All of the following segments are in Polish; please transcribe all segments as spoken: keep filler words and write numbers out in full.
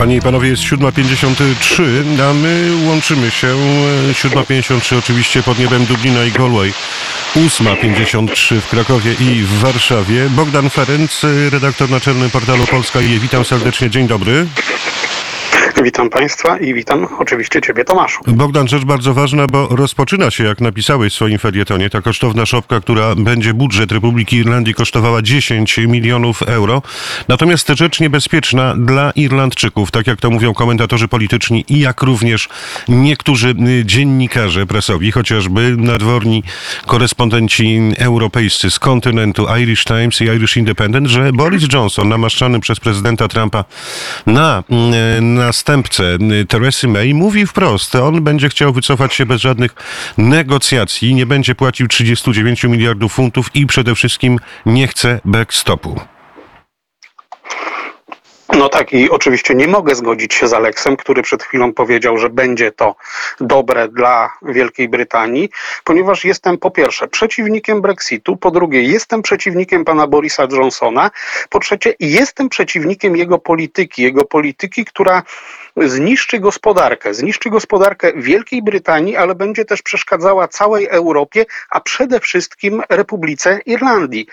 Panie i panowie, jest siódma pięćdziesiąt trzy, a my łączymy się. siódma pięćdziesiąt trzy oczywiście pod niebem Dublina i Galway. ósma pięćdziesiąt trzy w Krakowie i w Warszawie. Bogdan Ferenc, redaktor naczelny portalu Polska i witam serdecznie. Dzień dobry. Witam Państwa i witam oczywiście Ciebie, Tomaszu. Bogdan, rzecz bardzo ważna, bo rozpoczyna się, jak napisałeś w swoim felietonie, ta kosztowna szopka, która będzie budżet Republiki Irlandii kosztowała dziesięć milionów euro. Natomiast rzecz niebezpieczna dla Irlandczyków, tak jak to mówią komentatorzy polityczni i jak również niektórzy dziennikarze prasowi, chociażby nadworni korespondenci europejscy z kontynentu Irish Times i Irish Independent, że Boris Johnson, namaszczany przez prezydenta Trumpa na następcę Teresy May, mówi wprost, on będzie chciał wycofać się bez żadnych negocjacji, nie będzie płacił trzydzieści dziewięć miliardów funtów i przede wszystkim nie chce backstopu. No tak, i oczywiście nie mogę zgodzić się z Aleksem, który przed chwilą powiedział, że będzie to dobre dla Wielkiej Brytanii, ponieważ jestem po pierwsze przeciwnikiem Brexitu, po drugie jestem przeciwnikiem pana Borisa Johnsona, po trzecie jestem przeciwnikiem jego polityki, jego polityki, która zniszczy gospodarkę, zniszczy gospodarkę Wielkiej Brytanii, ale będzie też przeszkadzała całej Europie, a przede wszystkim Republice Irlandii.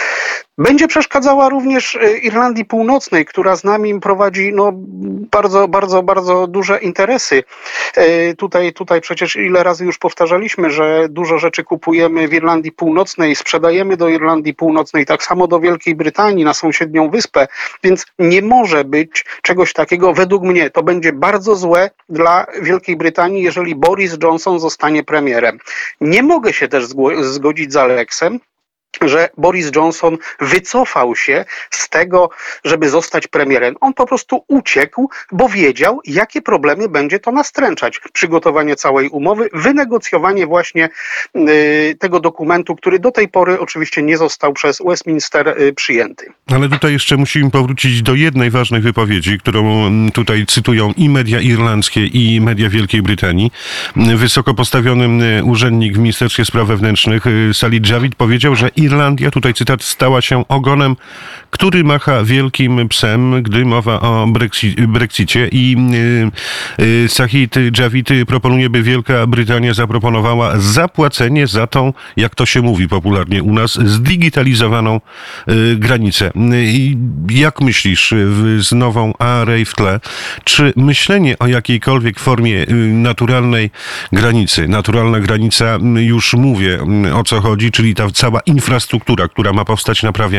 Będzie przeszkadzała również Irlandii Północnej, która z nami prowadzi no, bardzo, bardzo, bardzo duże interesy. Tutaj, tutaj przecież ile razy już powtarzaliśmy, że dużo rzeczy kupujemy w Irlandii Północnej, sprzedajemy do Irlandii Północnej, tak samo do Wielkiej Brytanii, na sąsiednią wyspę, więc nie może być czegoś takiego. Według mnie to będzie bardzo złe dla Wielkiej Brytanii, jeżeli Boris Johnson zostanie premierem. Nie mogę się też zgodzić z Aleksem, że Boris Johnson wycofał się z tego, żeby zostać premierem. On po prostu uciekł, bo wiedział, jakie problemy będzie to nastręczać. Przygotowanie całej umowy, wynegocjowanie właśnie y, tego dokumentu, który do tej pory oczywiście nie został przez Westminster y, przyjęty. Ale tutaj jeszcze musimy powrócić do jednej ważnej wypowiedzi, którą tutaj cytują i media irlandzkie, i media Wielkiej Brytanii. Wysoko postawiony urzędnik w Ministerstwie Spraw Wewnętrznych, Sajid Javid, powiedział, że Irlandia, tutaj cytat, stała się ogonem, który macha wielkim psem, gdy mowa o Brexi- Brexicie. I y, y, Sajid Javid proponuje, by Wielka Brytania zaproponowała zapłacenie za tą, jak to się mówi popularnie u nas, zdigitalizowaną y, granicę. I jak myślisz, z nową A R A w tle, czy myślenie o jakiejkolwiek formie y, naturalnej granicy, naturalna granica, już mówię o co chodzi, czyli ta cała infrastruktura, Infrastruktura, która ma powstać na prawie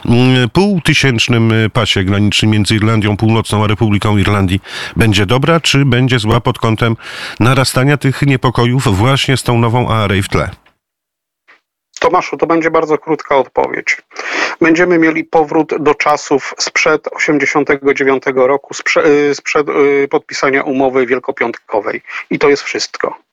półtysięcznym pasie granicznym między Irlandią Północną a Republiką Irlandii, będzie dobra, czy będzie zła pod kątem narastania tych niepokojów właśnie z tą nową A R A w tle? Tomaszu, to będzie bardzo krótka odpowiedź. Będziemy mieli powrót do czasów sprzed osiemdziesiątego dziewiątego roku, sprzed, sprzed podpisania umowy wielkopiątkowej. I to jest wszystko.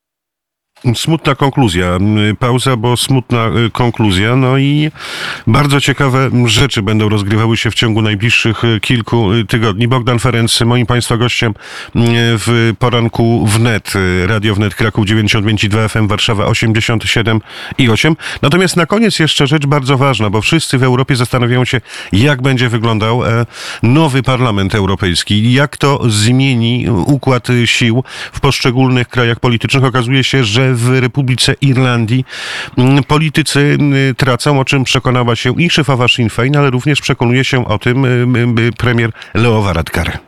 Smutna konkluzja. Pauza, bo smutna konkluzja. No i bardzo ciekawe rzeczy będą rozgrywały się w ciągu najbliższych kilku tygodni. Bogdan Ferenc, moim Państwa gościem w poranku wnet. Radio Wnet Kraków dziewięćdziesiąt pięć i dwa F M, Warszawa osiemdziesiąt siedem i osiem. Natomiast na koniec jeszcze rzecz bardzo ważna, bo wszyscy w Europie zastanawiają się, jak będzie wyglądał nowy Parlament Europejski. Jak to zmieni układ sił w poszczególnych krajach politycznych. Okazuje się, że w Republice Irlandii politycy tracą, o czym przekonała się i szefowa Sinn Féin, ale również przekonuje się o tym premier Leo Varadkar.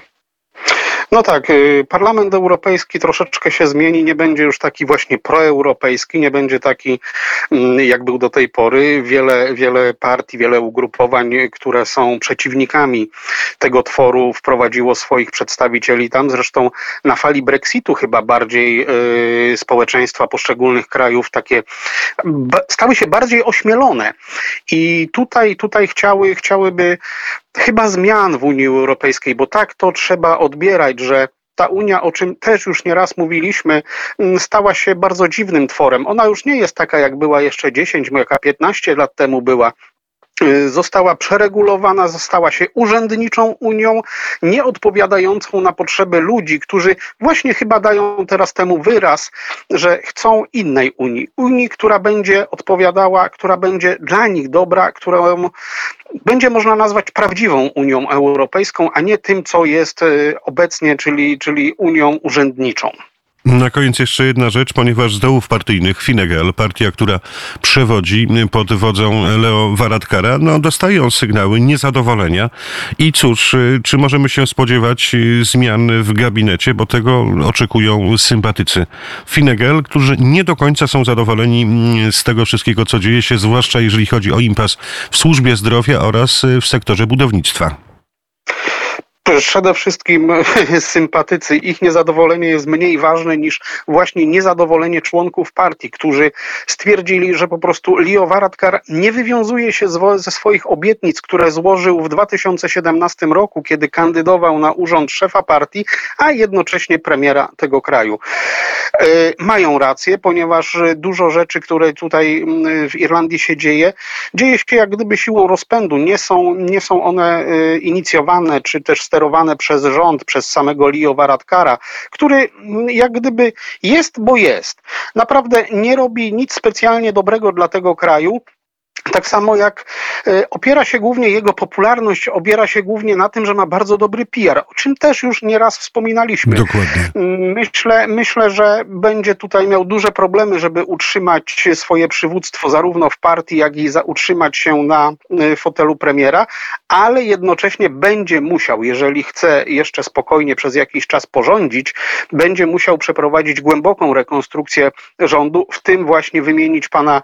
No tak, Parlament Europejski troszeczkę się zmieni, nie będzie już taki właśnie proeuropejski, nie będzie taki, jak był do tej pory. Wiele, wiele partii, wiele ugrupowań, które są przeciwnikami tego tworu, wprowadziło swoich przedstawicieli tam. Zresztą na fali Brexitu chyba bardziej y, społeczeństwa poszczególnych krajów takie b- stały się bardziej ośmielone. I tutaj, tutaj chciały, chciałyby chyba zmian w Unii Europejskiej, bo tak to trzeba odbierać, że ta Unia, o czym też już nieraz mówiliśmy, stała się bardzo dziwnym tworem. Ona już nie jest taka, jak była jeszcze dziesięć, jaka piętnaście lat temu była. została przeregulowana, została się urzędniczą Unią, nie odpowiadającą na potrzeby ludzi, którzy właśnie chyba dają teraz temu wyraz, że chcą innej Unii. Unii, która będzie odpowiadała, która będzie dla nich dobra, którą będzie można nazwać prawdziwą Unią Europejską, a nie tym, co jest obecnie, czyli, czyli Unią urzędniczą. Na koniec jeszcze jedna rzecz, ponieważ z dołów partyjnych Fine Gael, partia, która przewodzi pod wodzą Leo Varadkara, no dostają sygnały niezadowolenia. I cóż, czy możemy się spodziewać zmian w gabinecie, bo tego oczekują sympatycy Fine Gael, którzy nie do końca są zadowoleni z tego wszystkiego, co dzieje się, zwłaszcza jeżeli chodzi o impas w służbie zdrowia oraz w sektorze budownictwa. Przede wszystkim sympatycy, ich niezadowolenie jest mniej ważne niż właśnie niezadowolenie członków partii, którzy stwierdzili, że po prostu Leo Varadkar nie wywiązuje się ze swoich obietnic, które złożył w dwa tysiące siedemnastym roku, kiedy kandydował na urząd szefa partii, a jednocześnie premiera tego kraju. Mają rację, ponieważ dużo rzeczy, które tutaj w Irlandii się dzieje, dzieje się jak gdyby siłą rozpędu. Nie są, nie są one inicjowane, czy też sterowane przez rząd, przez samego Leo Varadkara, który jak gdyby jest, bo jest. Naprawdę nie robi nic specjalnie dobrego dla tego kraju. Tak samo jak e, opiera się głównie, jego popularność opiera się głównie na tym, że ma bardzo dobry P R, o czym też już nieraz wspominaliśmy. Dokładnie. Myślę, myślę, że będzie tutaj miał duże problemy, żeby utrzymać swoje przywództwo zarówno w partii, jak i za, utrzymać się na e, fotelu premiera, ale jednocześnie będzie musiał, jeżeli chce jeszcze spokojnie przez jakiś czas porządzić, będzie musiał przeprowadzić głęboką rekonstrukcję rządu, w tym właśnie wymienić pana,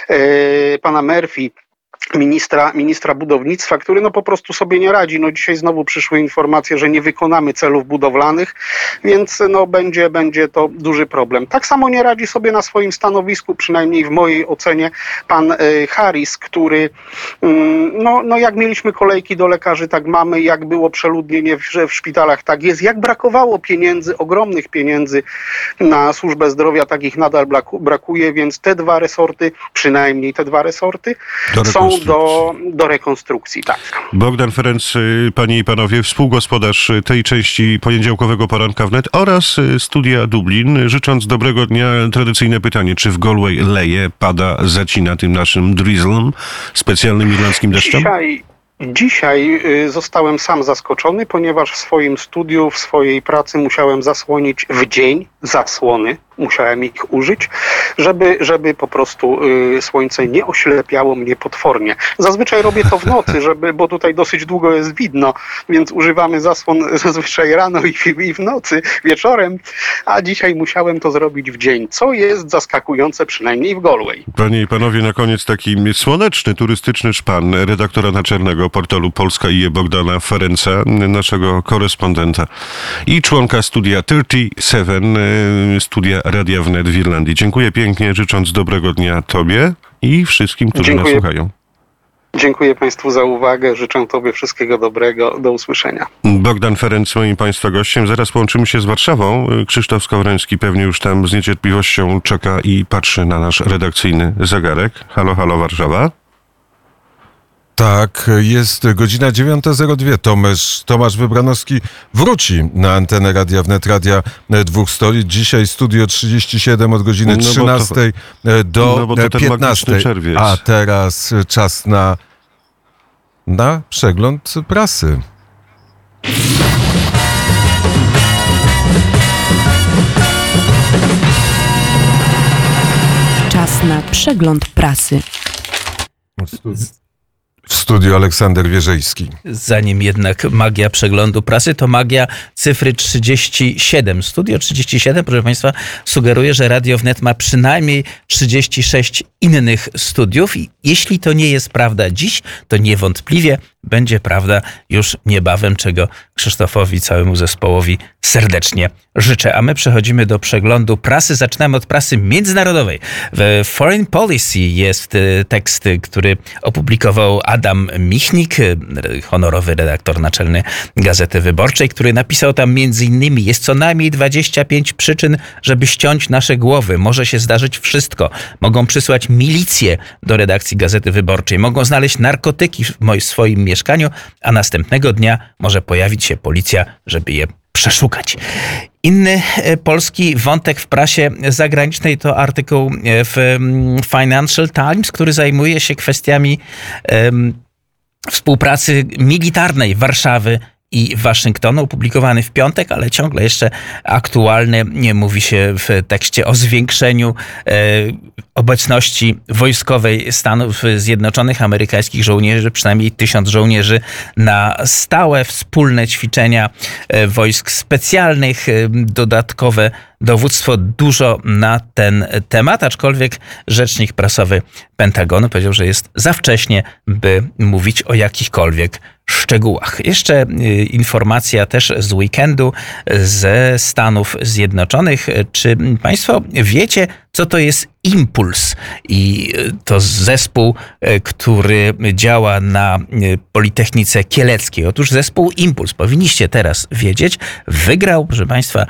e, pana Murphy, Ministra, ministra budownictwa, który no po prostu sobie nie radzi. No dzisiaj znowu przyszły informacje, że nie wykonamy celów budowlanych, więc no będzie, będzie to duży problem. Tak samo nie radzi sobie na swoim stanowisku, przynajmniej w mojej ocenie, pan y, Harris, który y, no, no jak mieliśmy kolejki do lekarzy, tak mamy, jak było przeludnienie w, w szpitalach, tak jest. Jak brakowało pieniędzy, ogromnych pieniędzy na służbę zdrowia, tak ich nadal brakuje, więc te dwa resorty, przynajmniej te dwa resorty są Do, do rekonstrukcji, tak. Bogdan Ferenc, panie i panowie, współgospodarz tej części poniedziałkowego poranka wnet oraz Studia Dublin. Życząc dobrego dnia, tradycyjne pytanie, czy w Galway leje, pada, zacina tym naszym drizzlem, specjalnym irlandzkim deszczem? Dzisiaj... Dzisiaj zostałem sam zaskoczony, ponieważ w swoim studiu, w swojej pracy musiałem zasłonić w dzień zasłony. Musiałem ich użyć, żeby, żeby po prostu y, słońce nie oślepiało mnie potwornie. Zazwyczaj robię to w nocy, żeby, bo tutaj dosyć długo jest widno, więc używamy zasłon zazwyczaj rano i w, i w nocy, wieczorem, a dzisiaj musiałem to zrobić w dzień, co jest zaskakujące, przynajmniej w Galway. Panie i panowie, na koniec taki słoneczny, turystyczny szpan redaktora naczelnego portalu Polska i Bogdana Ferenca, naszego korespondenta i członka studia trzydzieści siedem, studia Radia Wnet w Irlandii. Dziękuję pięknie, życząc dobrego dnia tobie i wszystkim, którzy Dziękuję. nas słuchają. Dziękuję państwu za uwagę, życzę tobie wszystkiego dobrego, do usłyszenia. Bogdan Ferenc, moim państwa gościem. Zaraz połączymy się z Warszawą. Krzysztof Skowroński pewnie już tam z niecierpliwością czeka i patrzy na nasz redakcyjny zegarek. Halo, halo Warszawa. Tak, jest godzina dziewiąta zero dwa. Tomasz, Tomasz Wybranowski wróci na antenę Radia Wnet, Radia Dwóch Stolic. Dzisiaj Studio trzydzieści siedem od godziny trzynastej no to, do no piętnastej. A teraz czas na, na przegląd prasy. Czas na przegląd prasy. W studiu Aleksander Wierzejski. Zanim jednak magia przeglądu prasy, to magia cyfry trzydzieści siedem. Studio trzydzieści siedem, proszę państwa, sugeruje, że Radio Wnet ma przynajmniej trzydzieści sześć innych studiów i jeśli to nie jest prawda dziś, to niewątpliwie będzie prawda już niebawem, czego Krzysztofowi, całemu zespołowi serdecznie życzę. A my przechodzimy do przeglądu prasy. Zaczynamy od prasy międzynarodowej. W Foreign Policy jest tekst, który opublikował Adam Michnik, honorowy redaktor naczelny Gazety Wyborczej, który napisał tam między innymi: jest co najmniej dwadzieścia pięć przyczyn, żeby ściąć nasze głowy. Może się zdarzyć wszystko. Mogą przysłać milicję do redakcji Gazety Wyborczej. Mogą znaleźć narkotyki w moim swoim mieszkaniu, a następnego dnia może pojawić się policja, żeby je przeszukać. Inny polski wątek w prasie zagranicznej to artykuł w Financial Times, który zajmuje się kwestiami um, współpracy militarnej Warszawy i Waszyngtonu, opublikowany w piątek, ale ciągle jeszcze aktualny. Nie mówi się w tekście o zwiększeniu e, obecności wojskowej Stanów Zjednoczonych, amerykańskich żołnierzy, przynajmniej tysiąc żołnierzy na stałe, wspólne ćwiczenia e, wojsk specjalnych, e, dodatkowe dowództwo, dużo na ten temat, aczkolwiek rzecznik prasowy Pentagonu powiedział, że jest za wcześnie, by mówić o jakichkolwiek szczegółach. Jeszcze y, informacja też z weekendu ze Stanów Zjednoczonych. Czy Państwo wiecie, co to jest Impuls? I to zespół, który działa na Politechnice Kieleckiej. Otóż zespół Impuls, powinniście teraz wiedzieć, wygrał, proszę Państwa,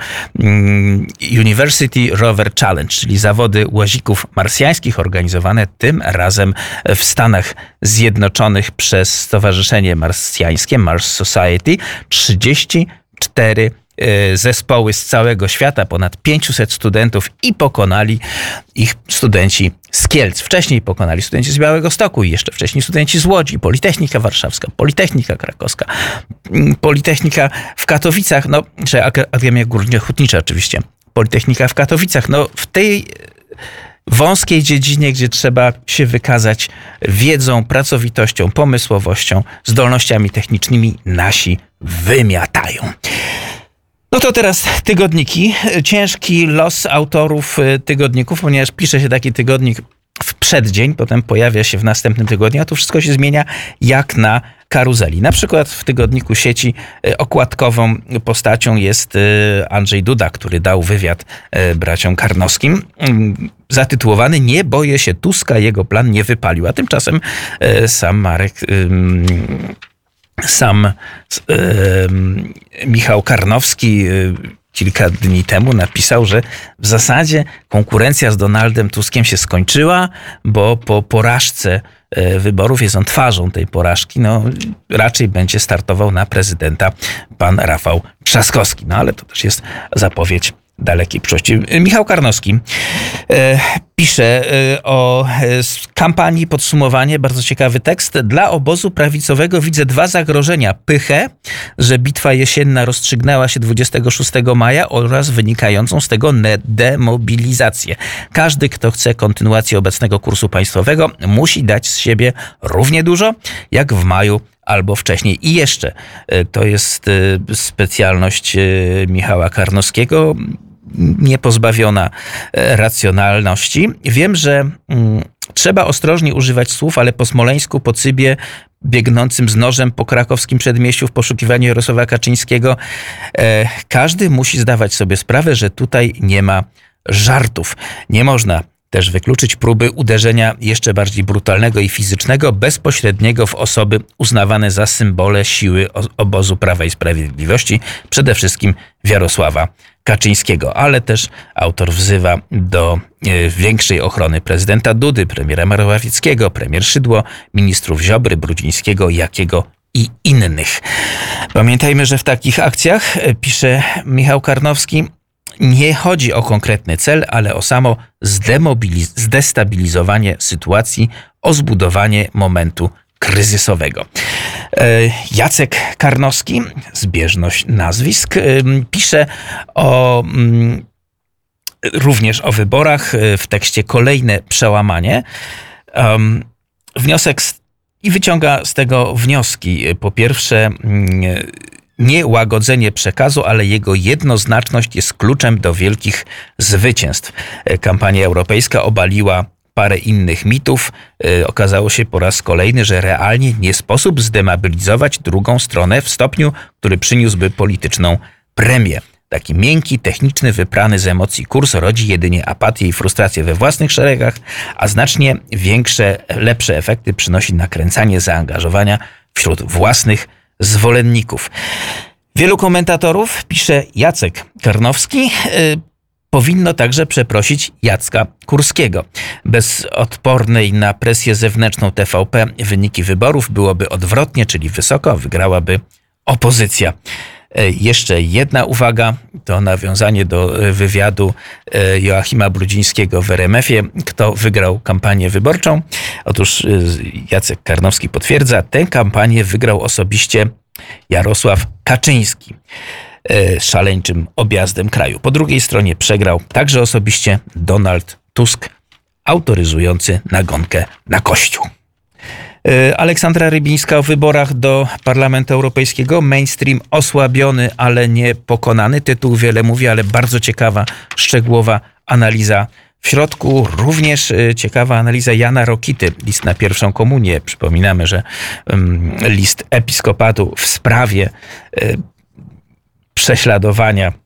University Rover Challenge, czyli zawody łazików marsjańskich organizowane tym razem w Stanach Zjednoczonych przez Stowarzyszenie Marsjańskie, Mars Society. trzydzieści cztery zespoły z całego świata, ponad pięćset studentów i pokonali ich studenci z Kielc. Wcześniej pokonali studenci z Białegostoku i jeszcze wcześniej studenci z Łodzi, Politechnika Warszawska, Politechnika Krakowska, Politechnika w Katowicach, no, czy Akademia Górniczo-Hutnicza oczywiście, Politechnika w Katowicach. No, w tej wąskiej dziedzinie, gdzie trzeba się wykazać wiedzą, pracowitością, pomysłowością, zdolnościami technicznymi, nasi wymiatają. No to teraz tygodniki. Ciężki los autorów tygodników, ponieważ pisze się taki tygodnik w przeddzień, potem pojawia się w następnym tygodniu, a tu wszystko się zmienia jak na karuzeli. Na przykład w tygodniku Sieci okładkową postacią jest Andrzej Duda, który dał wywiad braciom Karnowskim, zatytułowany „Nie boję się Tuska, jego plan nie wypalił”, a tymczasem sam Marek... Sam yy, Michał Karnowski yy, kilka dni temu napisał, że w zasadzie konkurencja z Donaldem Tuskiem się skończyła, bo po porażce yy, wyborów jest on twarzą tej porażki. No, raczej będzie startował na prezydenta pan Rafał Trzaskowski. No ale to też jest zapowiedź dalekiej przyszłości. Michał Karnowski e, pisze e, o e, kampanii, podsumowanie, bardzo ciekawy tekst. Dla obozu prawicowego widzę dwa zagrożenia. Pychę, że bitwa jesienna rozstrzygnęła się dwudziestego szóstego maja oraz wynikającą z tego demobilizację. Każdy, kto chce kontynuacji obecnego kursu państwowego, musi dać z siebie równie dużo, jak w maju albo wcześniej. I jeszcze, to jest specjalność Michała Karnowskiego, niepozbawiona racjonalności. Wiem, że mm, trzeba ostrożnie używać słów, ale po smoleńsku, po Cybie, biegnącym z nożem po krakowskim przedmieściu w poszukiwaniu Jarosława Kaczyńskiego, e, każdy musi zdawać sobie sprawę, że tutaj nie ma żartów. Nie można też wykluczyć próby uderzenia jeszcze bardziej brutalnego i fizycznego, bezpośredniego w osoby uznawane za symbole siły obozu Prawa i Sprawiedliwości, przede wszystkim Jarosława Kaczyńskiego. Ale też autor wzywa do większej ochrony prezydenta Dudy, premiera Morawieckiego, premier Szydło, ministrów Ziobry, Brudzińskiego, Jakiego i innych. Pamiętajmy, że w takich akcjach, pisze Michał Karnowski, nie chodzi o konkretny cel, ale o samo zdemobiliz- zdestabilizowanie sytuacji, o zbudowanie momentu kryzysowego. Jacek Karnowski, zbieżność nazwisk, pisze o, również o wyborach, w tekście Kolejne przełamanie. Wniosek z, i wyciąga z tego wnioski. Po pierwsze, nie łagodzenie przekazu, ale jego jednoznaczność jest kluczem do wielkich zwycięstw. Kampania europejska obaliła parę innych mitów. Yy, okazało się po raz kolejny, że realnie nie sposób zdemabilizować drugą stronę w stopniu, który przyniósłby polityczną premię. Taki miękki, techniczny, wyprany z emocji kurs rodzi jedynie apatię i frustrację we własnych szeregach, a znacznie większe, lepsze efekty przynosi nakręcanie zaangażowania wśród własnych zwolenników. Wielu komentatorów, pisze Jacek Karnowski, yy, powinno także przeprosić Jacka Kurskiego. Bez odpornej na presję zewnętrzną T V P wyniki wyborów byłoby odwrotnie, czyli wysoko wygrałaby opozycja. Jeszcze jedna uwaga, to nawiązanie do wywiadu Joachima Brudzińskiego w R M F ie. Kto wygrał kampanię wyborczą? Otóż Jacek Karnowski potwierdza, tę kampanię wygrał osobiście Jarosław Kaczyński szaleńczym objazdem kraju. Po drugiej stronie przegrał także osobiście Donald Tusk, autoryzujący nagonkę na Kościół. Aleksandra Rybińska o wyborach do Parlamentu Europejskiego. Mainstream osłabiony, ale nie pokonany. Tytuł wiele mówi, ale bardzo ciekawa, szczegółowa analiza. W środku również ciekawa analiza Jana Rokity, list na pierwszą komunię. Przypominamy, że um, list episkopatu w sprawie um, prześladowania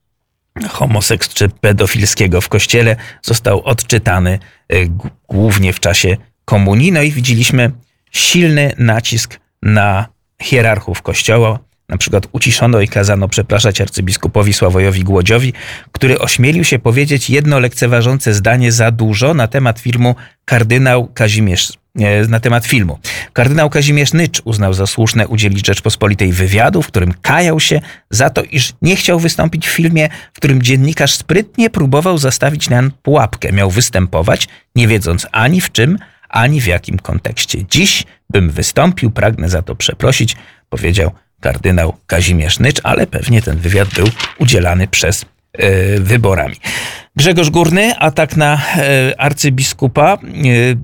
homoseks czy pedofilskiego w kościele został odczytany um, głównie w czasie komunii. No i widzieliśmy silny nacisk na hierarchów Kościoła. Na przykład uciszono i kazano przepraszać arcybiskupowi Sławojowi Głodziowi, który ośmielił się powiedzieć jedno lekceważące zdanie za dużo na temat filmu kardynał Kazimierz, na temat filmu. Kardynał Kazimierz Nycz uznał za słuszne udzielić Rzeczpospolitej wywiadu, w którym kajał się za to, iż nie chciał wystąpić w filmie, w którym dziennikarz sprytnie próbował zastawić na pułapkę. Miał występować, nie wiedząc ani w czym, ani w jakim kontekście. Dziś bym wystąpił, pragnę za to przeprosić, powiedział kardynał Kazimierz Nycz, ale pewnie ten wywiad był udzielany przed yy, wyborami. Grzegorz Górny, atak na yy, arcybiskupa. Yy,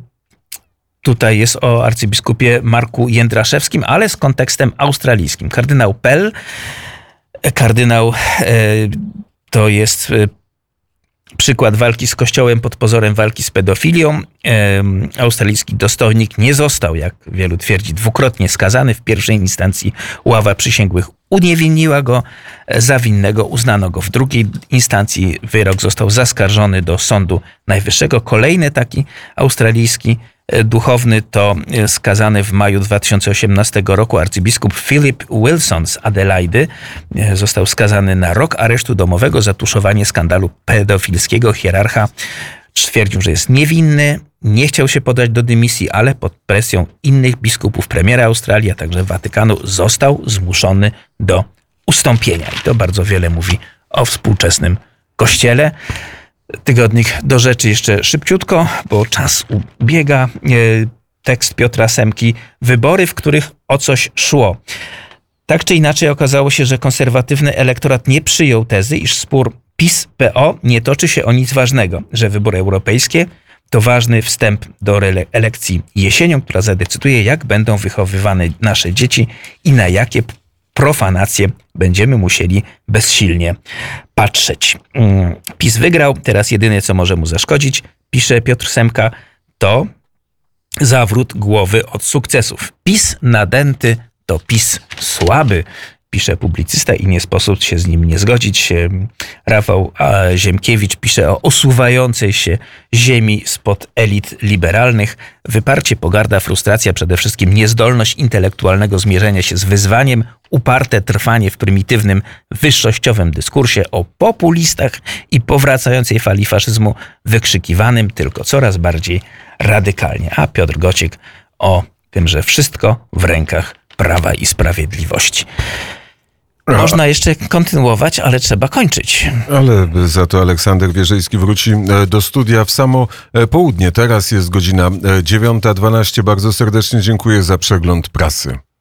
tutaj jest o arcybiskupie Marku Jędraszewskim, ale z kontekstem australijskim. Kardynał Pell, kardynał yy, to jest yy, przykład walki z Kościołem pod pozorem walki z pedofilią. Australijski dostojnik nie został, jak wielu twierdzi, dwukrotnie skazany. W pierwszej instancji ława przysięgłych uniewinniła go za winnego, uznano go w drugiej instancji. Wyrok został zaskarżony do Sądu Najwyższego. Kolejny taki australijski duchowny to skazany w maju dwa tysiące osiemnastego roku arcybiskup Philip Wilson z Adelaidy. Został skazany na rok aresztu domowego za tuszowanie skandalu pedofilskiego. Hierarcha stwierdził, że jest niewinny, nie chciał się podać do dymisji, ale pod presją innych biskupów, premiera Australii, a także Watykanu został zmuszony do ustąpienia. I to bardzo wiele mówi o współczesnym Kościele. Tygodnik do rzeczy jeszcze szybciutko, bo czas ubiega. Tekst Piotra Semki. Wybory, w których o coś szło. Tak czy inaczej okazało się, że konserwatywny elektorat nie przyjął tezy, iż spór PiS-P O nie toczy się o nic ważnego, że wybory europejskie to ważny wstęp do elekcji jesienią, która zadecyduje, jak będą wychowywane nasze dzieci i na jakie profanacje będziemy musieli bezsilnie patrzeć. PiS wygrał, teraz jedyne, co może mu zaszkodzić, pisze Piotr Semka, to zawrót głowy od sukcesów. PiS nadęty to PiS słaby, pisze publicysta i nie sposób się z nim nie zgodzić. Rafał Ziemkiewicz pisze o osuwającej się ziemi spod elit liberalnych. Wyparcie, pogarda, frustracja, przede wszystkim niezdolność intelektualnego zmierzenia się z wyzwaniem, uparte trwanie w prymitywnym, wyższościowym dyskursie o populistach i powracającej fali faszyzmu wykrzykiwanym tylko coraz bardziej radykalnie. A Piotr Gociek o tym, że wszystko w rękach Prawa i Sprawiedliwości. Można jeszcze kontynuować, ale trzeba kończyć. Ale za to Aleksander Wierzyński wróci do studia w samo południe. Teraz jest godzina dziewiąta dwanaście. Bardzo serdecznie dziękuję za przegląd prasy.